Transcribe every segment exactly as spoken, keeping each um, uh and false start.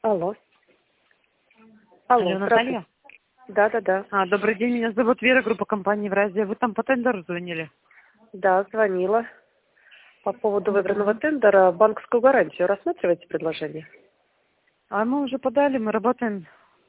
Алло. Алло, Алло, здравствуйте. Наталья? Да, да, да. А, добрый день, меня зовут Вера, группа компании «Евразия». Вы там по тендеру звонили? Да, звонила. По поводу выбранного Мгм. тендера банковскую гарантию. Рассматриваете предложение? А мы уже подали, мы работаем.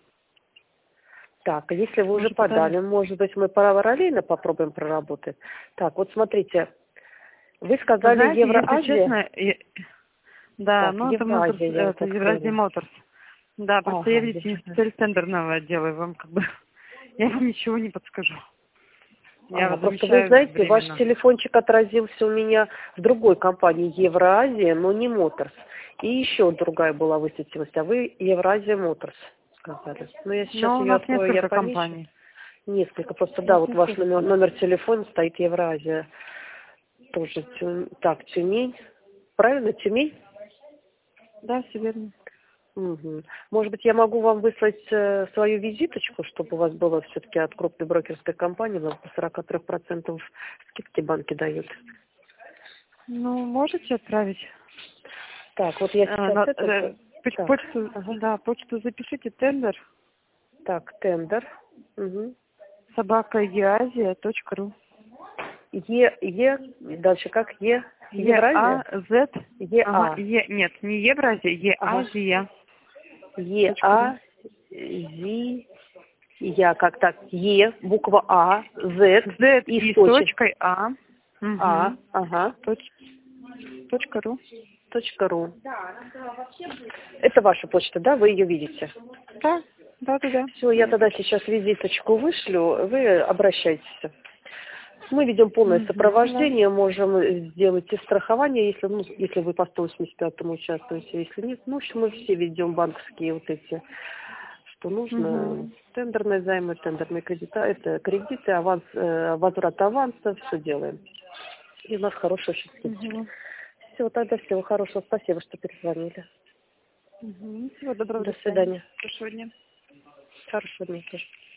Так, если вы Мы уже уже подали. подали, может быть, мы параллельно попробуем проработать. Так, вот смотрите, вы Вы сказали знаете, если Евроазия. честно, я- да, Так, ну это Моторс, Евразия я вот это Евразия открыла. Моторс. Да, просто я, Ага, видите, не Евразия. специалист тендерного отдела, и вам как бы, я вам ничего не подскажу. Я Ага, вас просто вы замещаю знаете, ваш временно. телефончик отразился у меня в другой компании Евразия, но не Моторс. И еще другая была высветилась, а вы Евразия Моторс сказали. Ну, я сейчас Но у ее нас открою, я несколько помещу. компаний. Несколько, просто У да, нас вот ваш несколько номер, компаний. номер телефона стоит Евразия. Тоже Тю- так, Тюмень. Правильно, Тюмень? Да, все верно. Мгм. Может быть, я могу вам выслать э, свою визиточку, чтобы у вас было все-таки от крупной брокерской компании, вам по сорок три процента скидки банки дают. Ну, можете отправить? Так, вот я А, сейчас на- это... э, поч- Так, почту, ага. да, почту запишите, тендер, Так, тендер. Угу. собака еазия точка ру. Е, Е, дальше как? Е, Евразия? Е-А-З, ага, Е-А. Е, нет, не Евразия, Ага. Е-Азия точка ру. Е-А, Зи, Я, как так? Е, буква А, З Z и и с точек. точкой А, А, угу, ага, точ, точка ру. точка ру. Это ваша почта, да? Вы ее видите? Да, да, да, да. Все, я тогда сейчас визиточку вышлю, вы обращайтесь. Мы ведем полное Угу, да. сопровождение, можем сделать и страхование, если, ну, если вы по сто восемьдесят пятому участвуете, если нет, ну, в общем, мы все ведем банковские вот эти, что нужно, Угу, тендерные займы, тендерные кредиты, это кредиты, аванс, э, возврат аванса, все делаем. И у нас хорошая очень скидочка. угу, Все, тогда всего хорошего, спасибо, что перезвонили. угу. Всего доброго, До до свидания. свидания. Хорошего дня. Хорошего дня тоже.